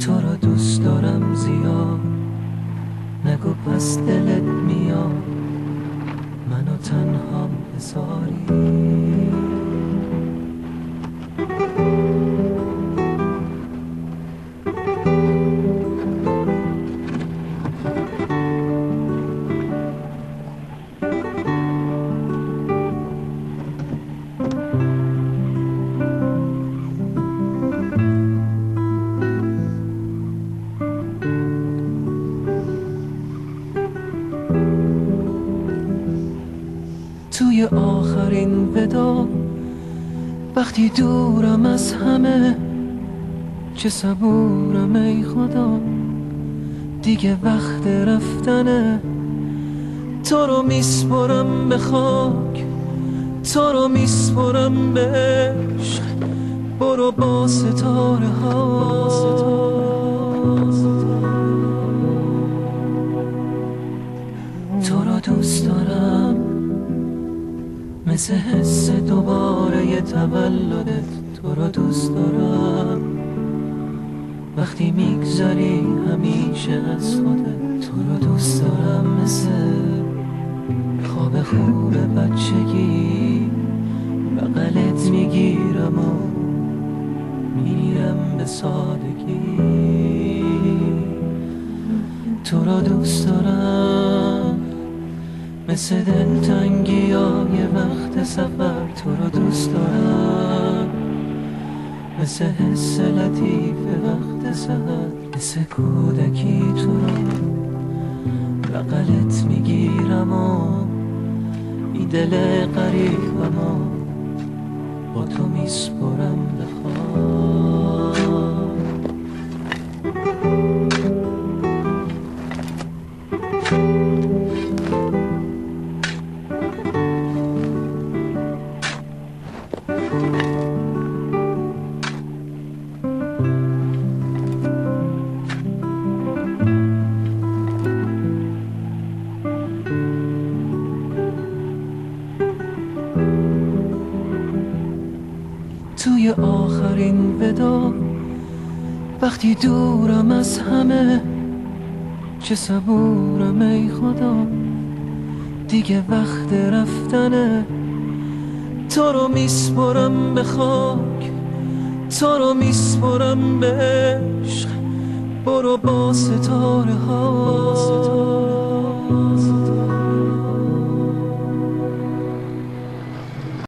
تو را دوست دارم زیاد، نگو پس دلت میاد منو تنها بذاری. توی آخرین ودا وقتی دورم از همه، چه صبورم ای خدا دیگه وقت رفتنه. تو رو میسپرم به خاک، تو رو میسپرم به عشق، برو با ستاره ها. تو رو دوست دارم مثل حس دوباره تولدت. تو رو دوست دارم وقتی میگذری همیشه از خودت. تو رو دوست دارم مثل خواب خوب بچگی، بغلت میگیرم و میرم به سادگی. تو رو دوست دارم مثل دلتنگی های وقت سفر. تو رو دوست دارم مثل حس لطیف وقت سحر، مثل کودکی تو رو بغلت میگیرم و بی دل غریبم و با تو میسپرم به خواب. توی آخرین ودا وقتی دورم از همه، چه صبورم ای خدا دیگه وقت رفتنه. تو رو میسپرم به خاک، تو رو میسپرم به عشق، برو با ستاره ها.